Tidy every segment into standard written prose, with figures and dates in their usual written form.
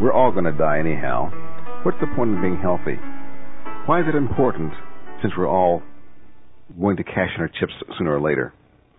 We're all going to die anyhow. What's the point of being healthy? Why is it important since we're all going to cash in our chips sooner or later?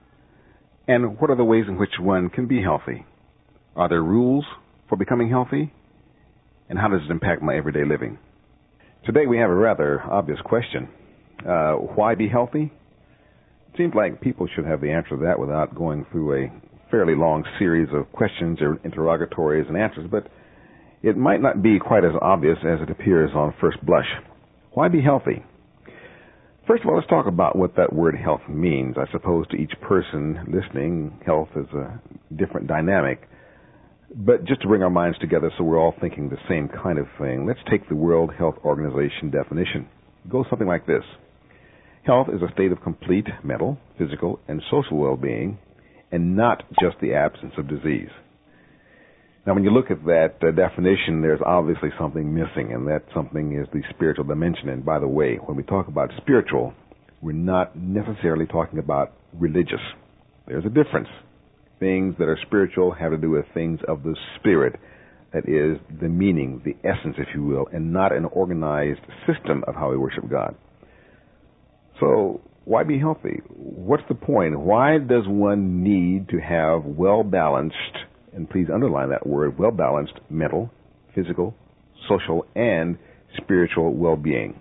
And what are the ways in which one can be healthy? Are there rules for becoming healthy? And how does it impact my everyday living? Today we have a rather obvious question. Why be healthy? It seems like people should have the answer to that without going through a fairly long series of questions or interrogatories and answers, but it might not be quite as obvious as it appears on first blush. Why be healthy? First of all, let's talk about what that word health means. I suppose to each person listening, health is a different dynamic. But just to bring our minds together so we're all thinking the same kind of thing, let's take the World Health Organization definition. It goes something like this. Health is a state of complete mental, physical, and social well-being, and not just the absence of disease. Now, when you look at that definition, there's obviously something missing, and that something is the spiritual dimension. And by the way, when we talk about spiritual, we're not necessarily talking about religious. There's a difference. Things that are spiritual have to do with things of the spirit, that is, the meaning, the essence, if you will, and not an organized system of how we worship God. So, why be healthy? What's the point? Why does one need to have well-balanced, and please underline that word, well-balanced mental, physical, social, and spiritual well-being?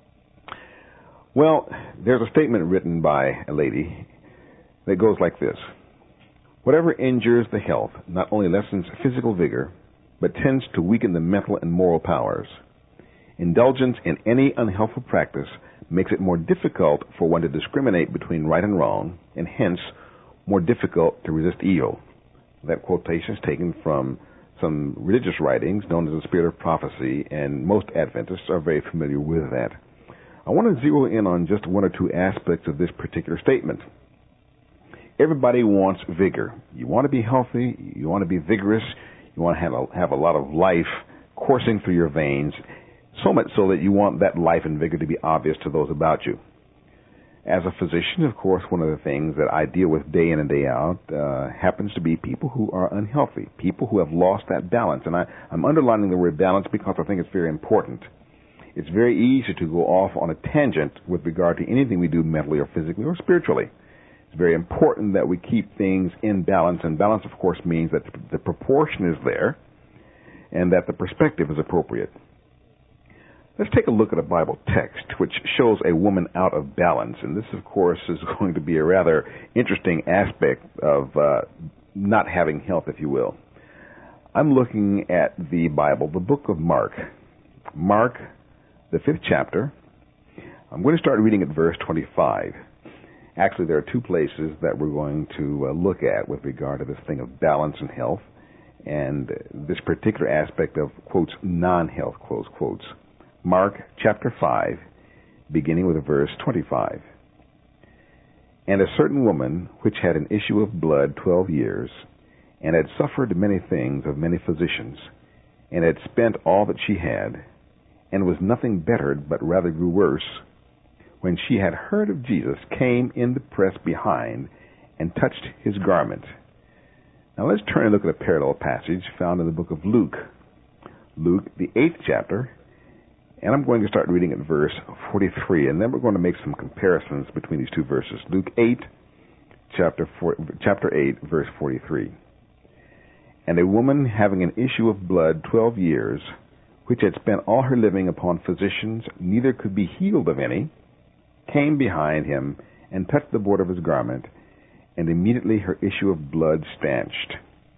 Well, there's a statement written by a lady that goes like this. Whatever injures the health not only lessens physical vigor, but tends to weaken the mental and moral powers. Indulgence in any unhealthful practice makes it more difficult for one to discriminate between right and wrong, and hence more difficult to resist evil. That quotation is taken from some religious writings known as the Spirit of Prophecy, and most Adventists are very familiar with that. I want to zero in on just one or two aspects of this particular statement. Everybody wants vigor. You want to be healthy, you want to be vigorous, you want to have a lot of life coursing through your veins, so much so that you want that life and vigor to be obvious to those about you. As a physician, of course, one of the things that I deal with day in and day out happens to be people who are unhealthy, people who have lost that balance. And I'm underlining the word balance because I think it's very important. It's very easy to go off on a tangent with regard to anything we do mentally or physically or spiritually. It's very important that we keep things in balance, and balance, of course, means that the proportion is there and that the perspective is appropriate. Let's take a look at a Bible text which shows a woman out of balance, and this, of course, is going to be a rather interesting aspect of not having health, if you will. I'm looking at the Bible, the book of Mark. Mark, the 5th chapter. I'm going to start reading at verse 25. Actually, there are two places that we're going to look at with regard to this thing of balance and health, and this particular aspect of, quotes, non-health, close quotes. Mark chapter 5, beginning with verse 25. And a certain woman, which had an issue of blood 12 years, and had suffered many things of many physicians, and had spent all that she had, and was nothing bettered, but rather grew worse, when she had heard of Jesus, came in the press behind, and touched his garment. Now let's turn and look at a parallel passage found in the book of Luke. Luke, the 8th chapter, and I'm going to start reading at verse 43, and then we're going to make some comparisons between these two verses. Luke 8, chapter 8, verse 43. And a woman having an issue of blood 12 years, which had spent all her living upon physicians, neither could be healed of any, came behind him and touched the border of his garment, and immediately her issue of blood stanched.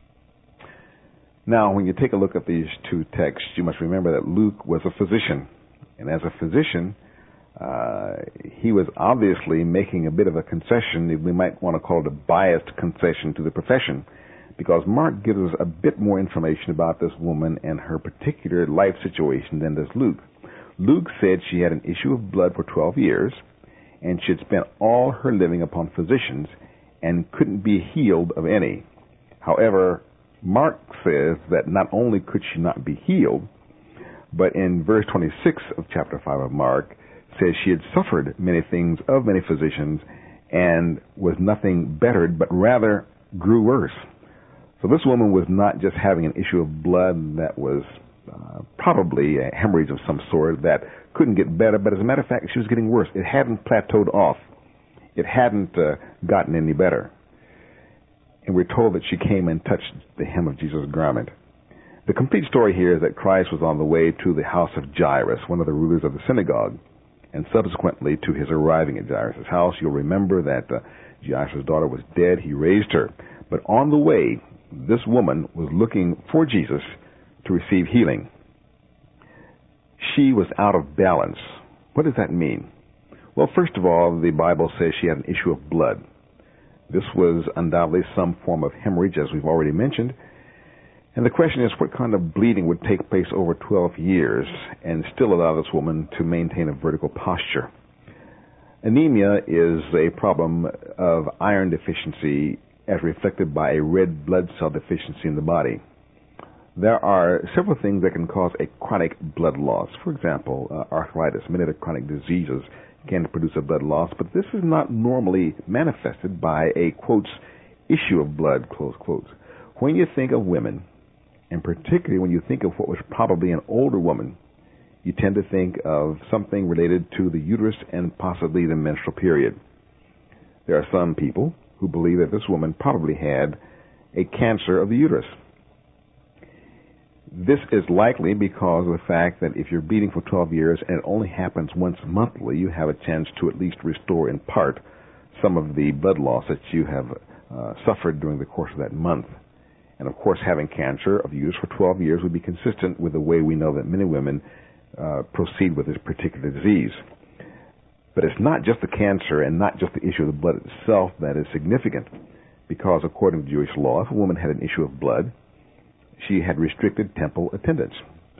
Now, when you take a look at these two texts, you must remember that Luke was a physician. And as a physician, he was obviously making a bit of a concession. We might want to call it a biased concession to the profession, because Mark gives us a bit more information about this woman and her particular life situation than does Luke. Luke said she had an issue of blood for 12 years, and she had spent all her living upon physicians and couldn't be healed of any. However, Mark says that not only could she not be healed, but in verse 26 of chapter 5 of Mark, says she had suffered many things of many physicians and was nothing bettered, but rather grew worse. So this woman was not just having an issue of blood that was probably a hemorrhage of some sort that couldn't get better, but as a matter of fact, she was getting worse. It hadn't plateaued off. It hadn't gotten any better. And we're told that she came and touched the hem of Jesus' garment. The complete story here is that Christ was on the way to the house of Jairus, one of the rulers of the synagogue, and subsequently to his arriving at Jairus' house. You'll remember that Jairus' daughter was dead. He raised her. But on the way, this woman was looking for Jesus to receive healing. She was out of balance. What does that mean? Well, first of all, the Bible says she had an issue of blood. This was undoubtedly some form of hemorrhage, as we've already mentioned. And the question is, what kind of bleeding would take place over 12 years and still allow this woman to maintain a vertical posture? Anemia is a problem of iron deficiency as reflected by a red blood cell deficiency in the body. There are several things that can cause a chronic blood loss. For example, arthritis. Many of the chronic diseases can produce a blood loss, but this is not normally manifested by a, quotes, issue of blood, close quotes. When you think of women, and particularly when you think of what was probably an older woman, you tend to think of something related to the uterus and possibly the menstrual period. There are some people who believe that this woman probably had a cancer of the uterus. This is likely because of the fact that if you're bleeding for 12 years and it only happens once monthly, you have a chance to at least restore in part some of the blood loss that you have suffered during the course of that month. And of course, having cancer of the uterus for 12 years would be consistent with the way we know that many women proceed with this particular disease. But it's not just the cancer and not just the issue of the blood itself that is significant, because according to Jewish law, if a woman had an issue of blood, she had restricted temple attendance.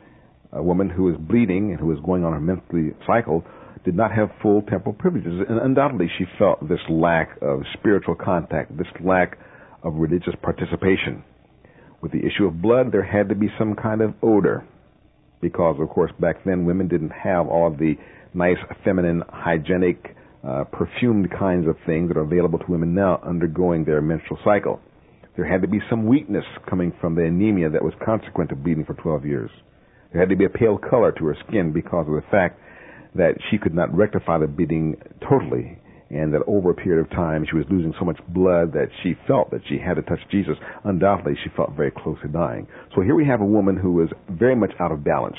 A woman who was bleeding and who was going on her monthly cycle did not have full temple privileges, and undoubtedly she felt this lack of spiritual contact, this lack of religious participation. With the issue of blood, there had to be some kind of odor, because, of course, back then women didn't have all the nice, feminine, hygienic, perfumed kinds of things that are available to women now undergoing their menstrual cycle. There had to be some weakness coming from the anemia that was consequent to bleeding for 12 years. There had to be a pale color to her skin because of the fact that she could not rectify the bleeding totally, and that over a period of time she was losing so much blood that she felt that she had to touch Jesus. Undoubtedly, she felt very close to dying. So here we have a woman who was very much out of balance.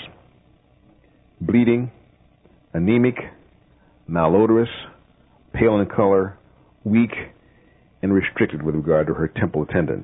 Bleeding, anemic, malodorous, pale in color, weak, and restricted with regard to her temple attendance.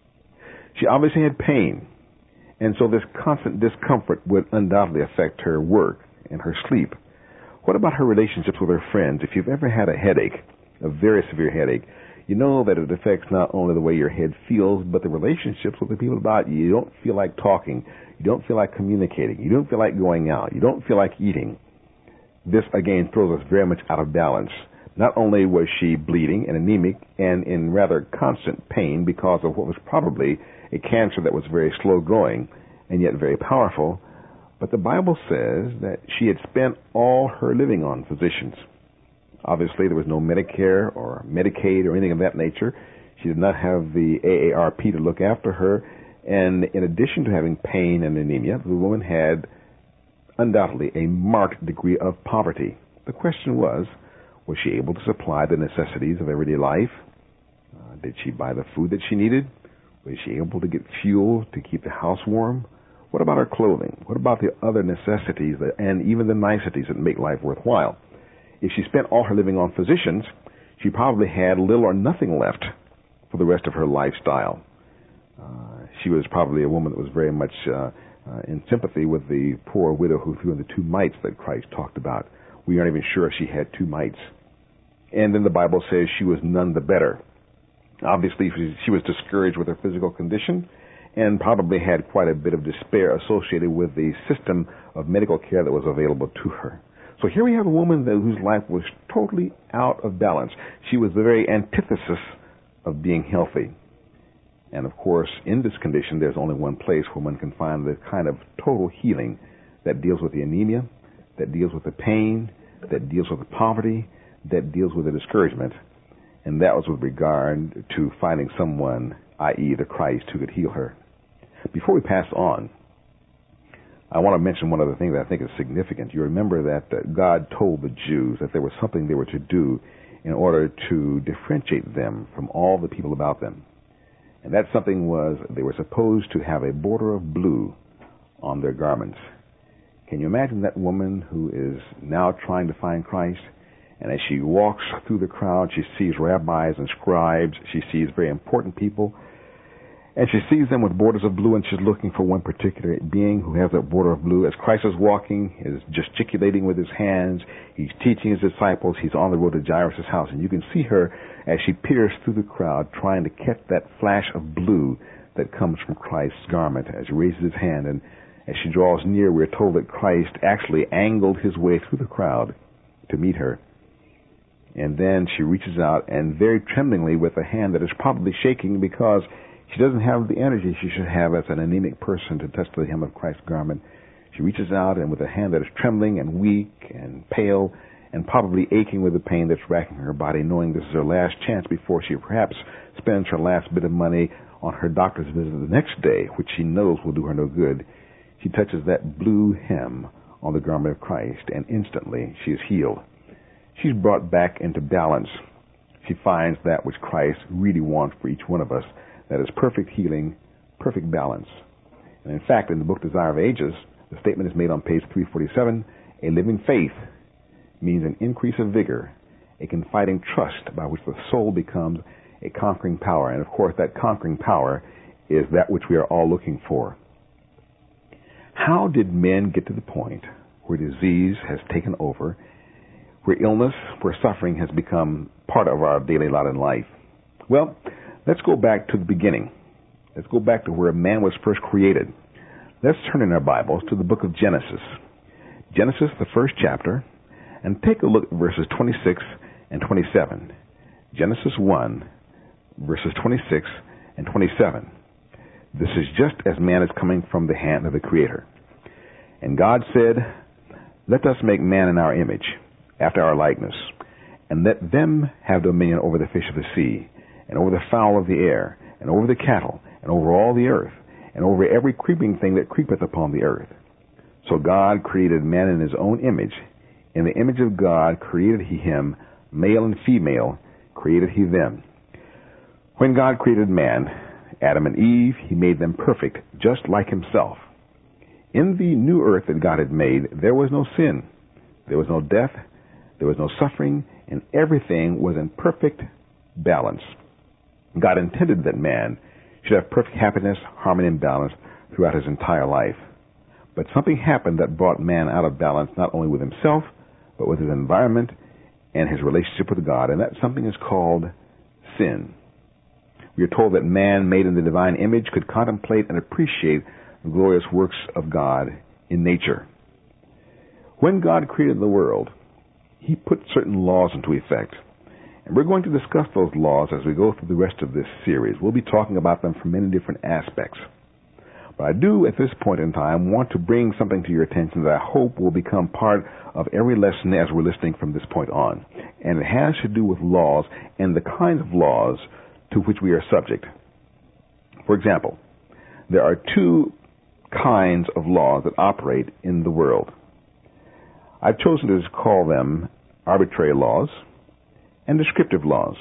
She obviously had pain, and so this constant discomfort would undoubtedly affect her work and her sleep. What about her relationships with her friends? If you've ever had a headache, a very severe headache, you know that it affects not only the way your head feels, but the relationships with the people about you. You don't feel like talking. You don't feel like communicating. You don't feel like going out. You don't feel like eating. This, again, throws us very much out of balance. Not only was she bleeding and anemic and in rather constant pain because of what was probably a cancer that was very slow growing and yet very powerful, but the Bible says that she had spent all her living on physicians. Obviously, there was no Medicare or Medicaid or anything of that nature. She did not have the AARP to look after her. And in addition to having pain and anemia, the woman had undoubtedly a marked degree of poverty. The question was she able to supply the necessities of everyday life? Did she buy the food that she needed? Was she able to get fuel to keep the house warm? What about her clothing? What about the other necessities and even the niceties that make life worthwhile? If she spent all her living on physicians, she probably had little or nothing left for the rest of her lifestyle. She was probably a woman that was very much in sympathy with the poor widow who threw in the 2 mites that Christ talked about. We aren't even sure if she had 2 mites. And then the Bible says she was none the better. Obviously, she was discouraged with her physical condition and probably had quite a bit of despair associated with the system of medical care that was available to her. So here we have a woman whose life was totally out of balance. She was the very antithesis of being healthy. And of course, in this condition, there's only one place where one can find the kind of total healing that deals with the anemia, that deals with the pain, that deals with the poverty, that deals with the discouragement, and that was with regard to finding someone, i.e. the Christ, who could heal her. Before we pass on, I want to mention one other thing that I think is significant. You remember that God told the Jews that there was something they were to do in order to differentiate them from all the people about them. And that something was they were supposed to have a border of blue on their garments. Can you imagine that woman who is now trying to find Christ? And as she walks through the crowd, she sees rabbis and scribes. She sees very important people. And she sees them with borders of blue, and she's looking for one particular being who has that border of blue. As Christ is walking, is gesticulating with his hands. He's teaching his disciples. He's on the road to Jairus' house. And you can see her as she peers through the crowd, trying to catch that flash of blue that comes from Christ's garment as he raises his hand. And as she draws near, we're told that Christ actually angled his way through the crowd to meet her. And then she reaches out, and very tremblingly, with a hand that is probably shaking because she doesn't have the energy she should have as an anemic person to touch the hem of Christ's garment. She reaches out, and with a hand that is trembling and weak and pale and probably aching with the pain that's racking her body, knowing this is her last chance before she perhaps spends her last bit of money on her doctor's visit the next day, which she knows will do her no good, she touches that blue hem on the garment of Christ, and instantly she is healed. She's brought back into balance. She finds that which Christ really wants for each one of us, that is perfect healing, perfect balance. And in fact, in the book Desire of Ages, the statement is made on page 347, a living faith means an increase of vigor, a confiding trust by which the soul becomes a conquering power. And of course, that conquering power is that which we are all looking for. How did men get to the point where disease has taken over, where illness, where suffering has become part of our daily lot in life? Well, let's go back to the beginning. Let's go back to where man was first created. Let's turn in our Bibles to the book of Genesis. Genesis, the first chapter, and take a look at verses 26 and 27. Genesis 1, verses 26 and 27. This is just as man is coming from the hand of the Creator. And God said, "Let us make man in our image, after our likeness, and let them have dominion over the fish of the sea, and over the fowl of the air, and over the cattle, and over all the earth, and over every creeping thing that creepeth upon the earth." So God created man in his own image. In the image of God created he him, male and female created he them. When God created man, Adam and Eve, he made them perfect, just like himself. In the new earth that God had made, there was no sin, there was no death, there was no suffering, and everything was in perfect balance. God intended that man should have perfect happiness, harmony, and balance throughout his entire life. But something happened that brought man out of balance, not only with himself, but with his environment and his relationship with God, and that something is called sin. We are told that man made in the divine image could contemplate and appreciate the glorious works of God in nature. When God created the world, he put certain laws into effect. And we're going to discuss those laws as we go through the rest of this series. We'll be talking about them from many different aspects. But I do, at this point in time, want to bring something to your attention that I hope will become part of every lesson as we're listening from this point on. And it has to do with laws and the kinds of laws to which we are subject. For example, there are two kinds of laws that operate in the world. I've chosen to call them arbitrary laws and descriptive laws.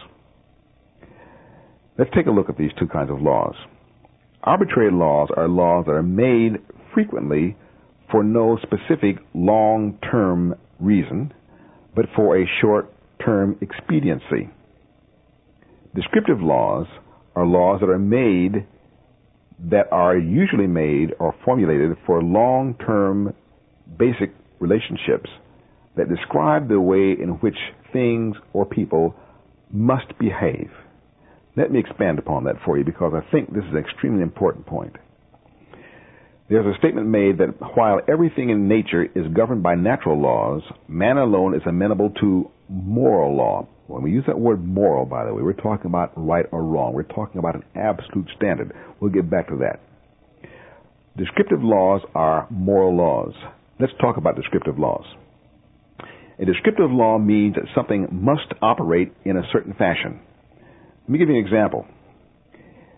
Let's take a look at these two kinds of laws. Arbitrary laws are laws that are made frequently for no specific long-term reason, but for a short-term expediency. Descriptive laws are laws that are made, that are usually made or formulated for long-term basic relationships that describe the way in which things or people must behave. Let me expand upon that for you because I think this is an extremely important point. There's a statement made that while everything in nature is governed by natural laws, man alone is amenable to moral law. When we use that word moral, by the way, we're talking about right or wrong. We're talking about an absolute standard. We'll get back to that. Descriptive laws are moral laws. Let's talk about descriptive laws. A descriptive law means that something must operate in a certain fashion. Let me give you an example.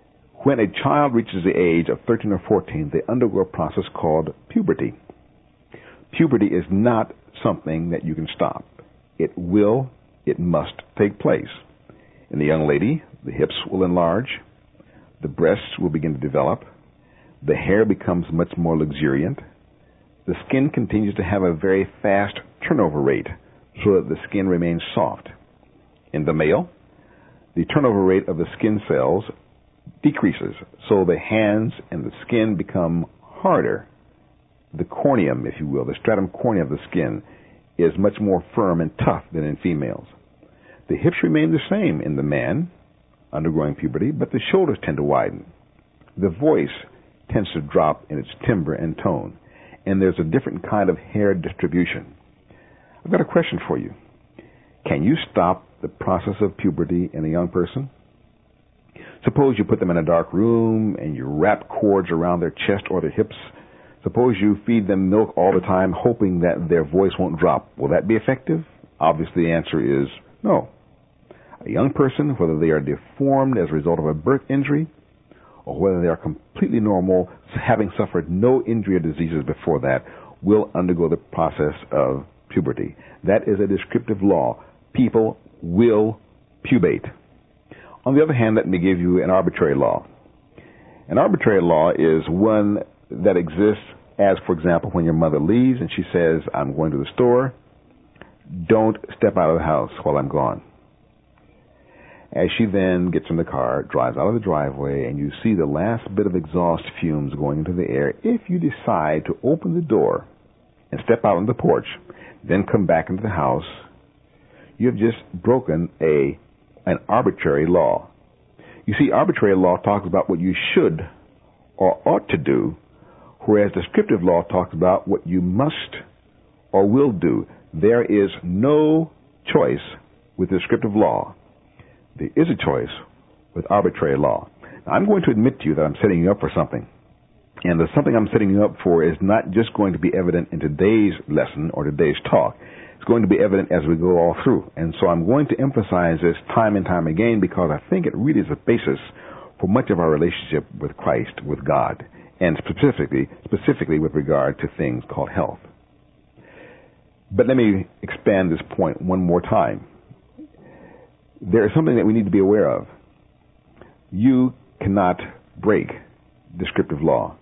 When a child reaches the age of 13 or 14, they undergo a process called puberty. Puberty is not something that you can stop. It must take place. In the young lady, the hips will enlarge, the breasts will begin to develop, the hair becomes much more luxuriant, the skin continues to have a very fast turnover rate so that the skin remains soft. In the male, the turnover rate of the skin cells decreases, so the hands and the skin become harder. The corneum, if you will, the stratum corneum of the skin is much more firm and tough than in females. The hips remain the same in the man undergoing puberty, but the shoulders tend to widen. The voice tends to drop in its timbre and tone, and there's a different kind of hair distribution. I've got a question for you. Can you stop the process of puberty in a young person? Suppose you put them in a dark room and you wrap cords around their chest or their hips. Suppose you feed them milk all the time, hoping that their voice won't drop. Will that be effective? Obviously, the answer is no. A young person, whether they are deformed as a result of a birth injury or whether they are completely normal, having suffered no injury or diseases before that, will undergo the process of puberty. That is a descriptive law. People will pubate. On the other hand, let me give you an arbitrary law. An arbitrary law is one that exists as, for example, when your mother leaves and she says, I'm going to the store, don't step out of the house while I'm gone. As she then gets in the car, drives out of the driveway, and you see the last bit of exhaust fumes going into the air, if you decide to open the door and step out on the porch, then come back into the house, you have just broken an arbitrary law. You see, arbitrary law talks about what you should or ought to do, whereas descriptive law talks about what you must or will do. There is no choice with descriptive law. There is a choice with arbitrary law. Now, I'm going to admit to you that I'm setting you up for something. And the something I'm setting you up for is not just going to be evident in today's lesson or today's talk. It's going to be evident as we go all through. And so I'm going to emphasize this time and time again because I think it really is a basis for much of our relationship with Christ, with God, and specifically with regard to things called health. But let me expand this point one more time. There is something that we need to be aware of. You cannot break descriptive law.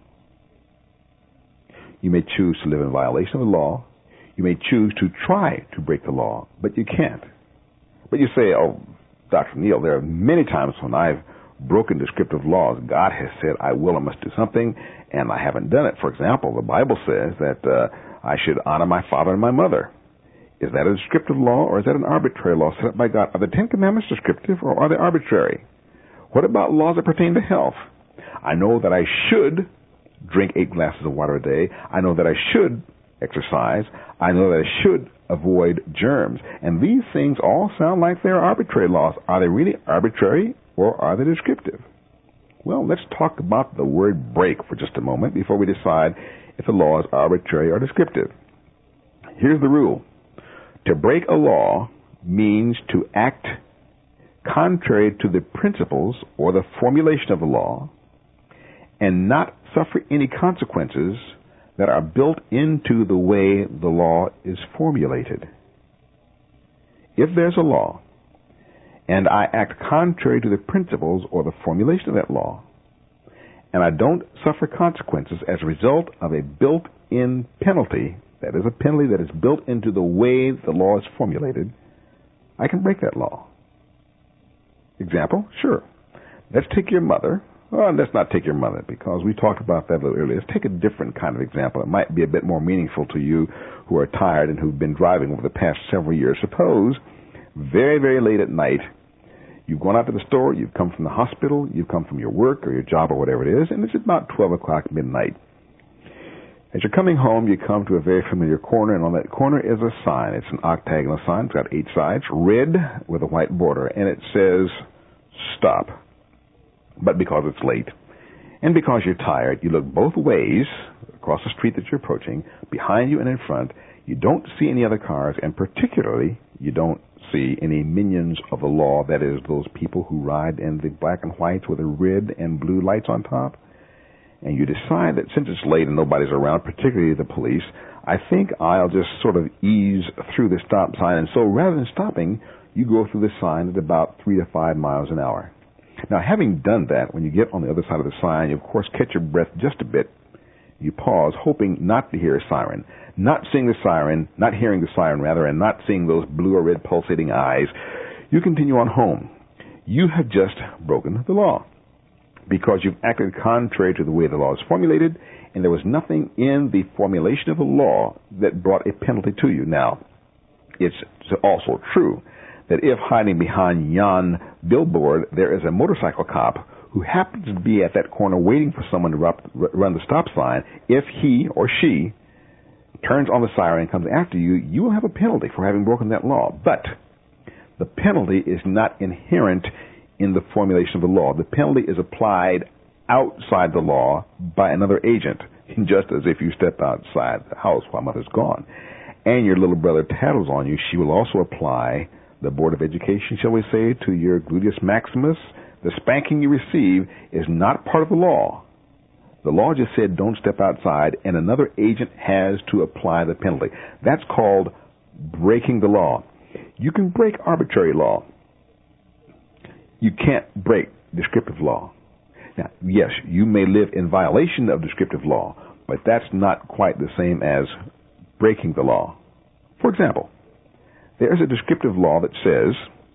You may choose to live in violation of the law. You may choose to try to break the law, but you can't. But you say, oh, Dr. Neal, there are many times when I've broken descriptive laws. God has said I will or must do something, and I haven't done it. For example, the Bible says that I should honor my father and my mother. Is that a descriptive law, or is that an arbitrary law set up by God? Are the Ten Commandments descriptive, or are they arbitrary? What about laws that pertain to health? I know that I should drink 8 glasses of water a day. I know that I should exercise. I know that I should avoid germs. And these things all sound like they're arbitrary laws. Are they really arbitrary, or are they descriptive? Well, let's talk about the word break for just a moment before we decide if the law is arbitrary or descriptive. Here's the rule. To break a law means to act contrary to the principles or the formulation of the law and not suffer any consequences that are built into the way the law is formulated. If there's a law and I act contrary to the principles or the formulation of that law, and I don't suffer consequences as a result of a built-in penalty, that is a penalty that is built into the way the law is formulated, I can break that law. Example? Sure. Let's take your mother. Well, let's not take your mother because we talked about that a little earlier. Let's take a different kind of example. It might be a bit more meaningful to you who are tired and who've been driving over the past several years. Suppose very, very late at night, you've gone out to the store, you've come from the hospital, you've come from your work or your job or whatever it is, and it's about 12 o'clock midnight. As you're coming home, you come to a very familiar corner, and on that corner is a sign. It's an octagonal sign. It's got 8 sides, red with a white border, and it says, stop. But because it's late, and because you're tired, you look both ways across the street that you're approaching, behind you and in front. You don't see any other cars, and particularly you don't see any minions of the law, that is, those people who ride in the black and whites with the red and blue lights on top. And you decide that since it's late and nobody's around, particularly the police, I think I'll just sort of ease through the stop sign. And so rather than stopping, you go through the sign at about 3 to 5 miles an hour. Now, having done that, when you get on the other side of the sign, you, of course, catch your breath just a bit. You pause, hoping not to hear a siren, not seeing the siren, not hearing the siren, rather, and not seeing those blue or red pulsating eyes. You continue on home. You have just broken the law because you've acted contrary to the way the law is formulated, and there was nothing in the formulation of the law that brought a penalty to you. Now, it's also true that if hiding behind yon billboard there is a motorcycle cop who happens to be at that corner waiting for someone to run the stop sign, if he or she turns on the siren and comes after you, you will have a penalty for having broken that law. But the penalty is not inherent in the formulation of the law. The penalty is applied outside the law by another agent, just as if you step outside the house while mother's gone and your little brother tattles on you, she will also apply the Board of Education, shall we say, to your gluteus maximus. The spanking you receive is not part of the law. The law just said don't step outside, and another agent has to apply the penalty. That's called breaking the law. You can break arbitrary law. You can't break descriptive law. Now, yes, you may live in violation of descriptive law, but that's not quite the same as breaking the law. For example, there is a descriptive law that says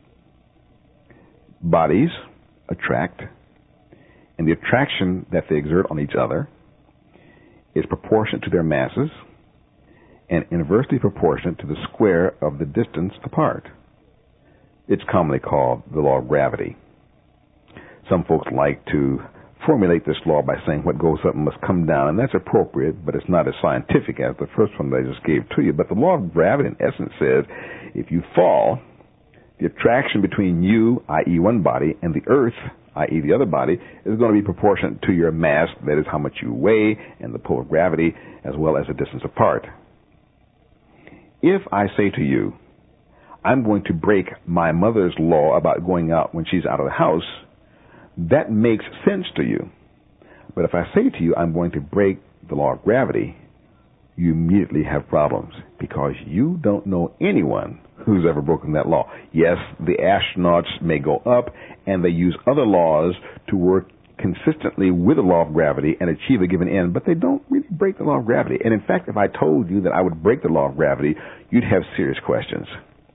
bodies attract, and the attraction that they exert on each other is proportionate to their masses and inversely proportionate to the square of the distance apart. It's commonly called the law of gravity. Some folks like to formulate this law by saying what goes up must come down, and that's appropriate, but it's not as scientific as the first one that I just gave to you. But the law of gravity, in essence, says if you fall, the attraction between you, i.e. one body, and the earth, i.e. the other body, is going to be proportionate to your mass, that is how much you weigh, and the pull of gravity, as well as the distance apart. If I say to you, I'm going to break my mother's law about going out when she's out of the house, that makes sense to you. But if I say to you, I'm going to break the law of gravity, you immediately have problems because you don't know anyone who's ever broken that law. Yes, the astronauts may go up and they use other laws to work consistently with the law of gravity and achieve a given end, but they don't really break the law of gravity. And in fact, if I told you that I would break the law of gravity, you'd have serious questions.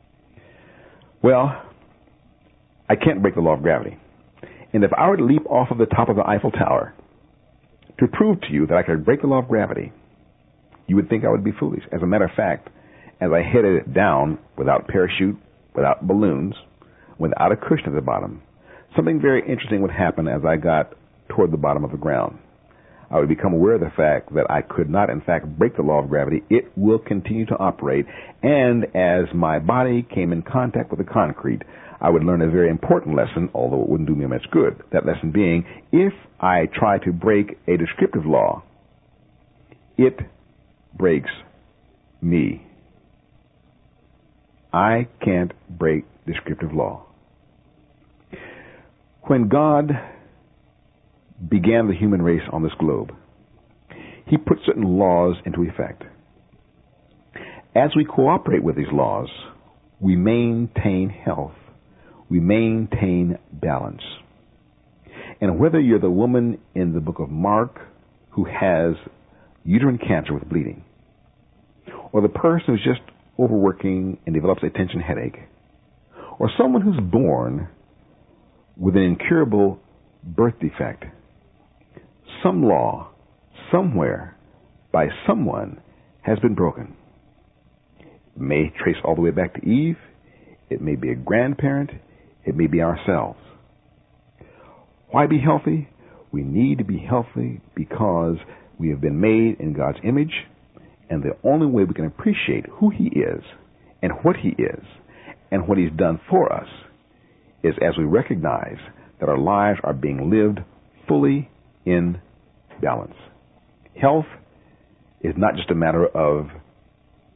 Well, I can't break the law of gravity. And if I were to leap off of the top of the Eiffel Tower to prove to you that I could break the law of gravity, you would think I would be foolish. As a matter of fact, as I headed down without parachute, without balloons, without a cushion at the bottom, something very interesting would happen as I got toward the bottom of the ground. I would become aware of the fact that I could not, in fact, break the law of gravity. It will continue to operate. And as my body came in contact with the concrete, I would learn a very important lesson, although it wouldn't do me much good. That lesson being, if I try to break a descriptive law, it breaks me. I can't break descriptive law. When God began the human race on this globe, He put certain laws into effect. As we cooperate with these laws, we maintain health. We maintain balance. And whether you're the woman in the book of Mark who has uterine cancer with bleeding, or the person who's just overworking and develops a tension headache, or someone who's born with an incurable birth defect, some law, somewhere, by someone, has been broken. It may trace all the way back to Eve. It may be a grandparent. It may be ourselves. Why be healthy? We need to be healthy because we have been made in God's image, and the only way we can appreciate who He is and what He is and what He's done for us is as we recognize that our lives are being lived fully in balance. Health is not just a matter of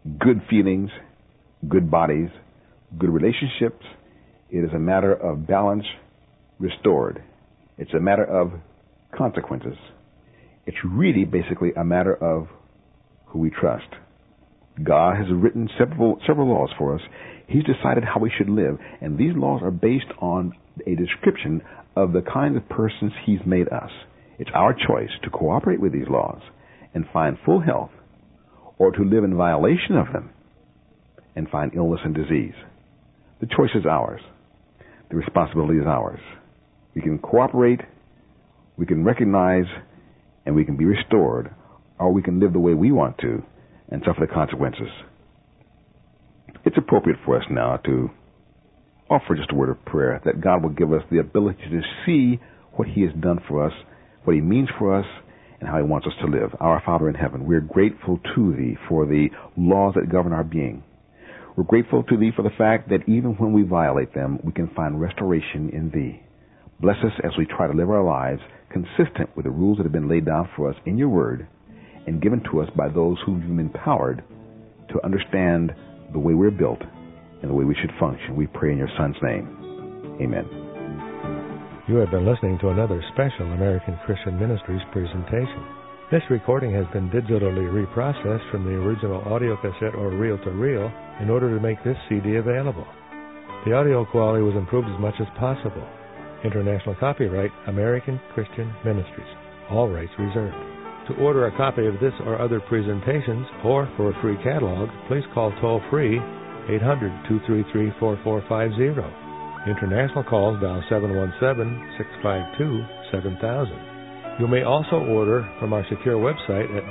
good feelings, good bodies, good relationships. It is a matter of balance restored. It's a matter of consequences. It's really basically a matter of who we trust. God has written several laws for us. He's decided how we should live, and these laws are based on a description of the kind of persons He's made us. It's our choice to cooperate with these laws and find full health, or to live in violation of them and find illness and disease. The choice is ours. The responsibility is ours. We can cooperate, we can recognize, and we can be restored, or we can live the way we want to and suffer the consequences. It's appropriate for us now to offer just a word of prayer that God will give us the ability to see what He has done for us, what He means for us, and how He wants us to live. Our Father in heaven, we're grateful to Thee for the laws that govern our being. We're grateful to Thee for the fact that even when we violate them, we can find restoration in Thee. Bless us as we try to live our lives consistent with the rules that have been laid down for us in Your Word and given to us by those who've been empowered to understand the way we're built and the way we should function. We pray in Your Son's name. Amen. You have been listening to another special American Christian Ministries presentation. This recording has been digitally reprocessed from the original audio cassette or reel-to-reel in order to make this CD available. The audio quality was improved as much as possible. International copyright, American Christian Ministries. All rights reserved. To order a copy of this or other presentations, or for a free catalog, please call toll-free 800-233-4450. International calls dial 717-652-7000. You may also order from our secure website at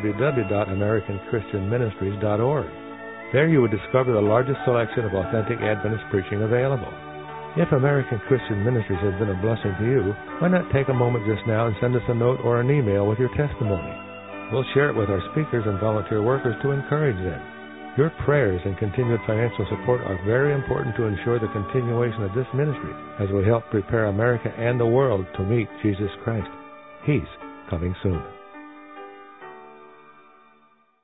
www.americanchristianministries.org. There you will discover the largest selection of authentic Adventist preaching available. If American Christian Ministries has been a blessing to you, why not take a moment just now and send us a note or an email with your testimony? We'll share it with our speakers and volunteer workers to encourage them. Your prayers and continued financial support are very important to ensure the continuation of this ministry as we help prepare America and the world to meet Jesus Christ. He's coming soon.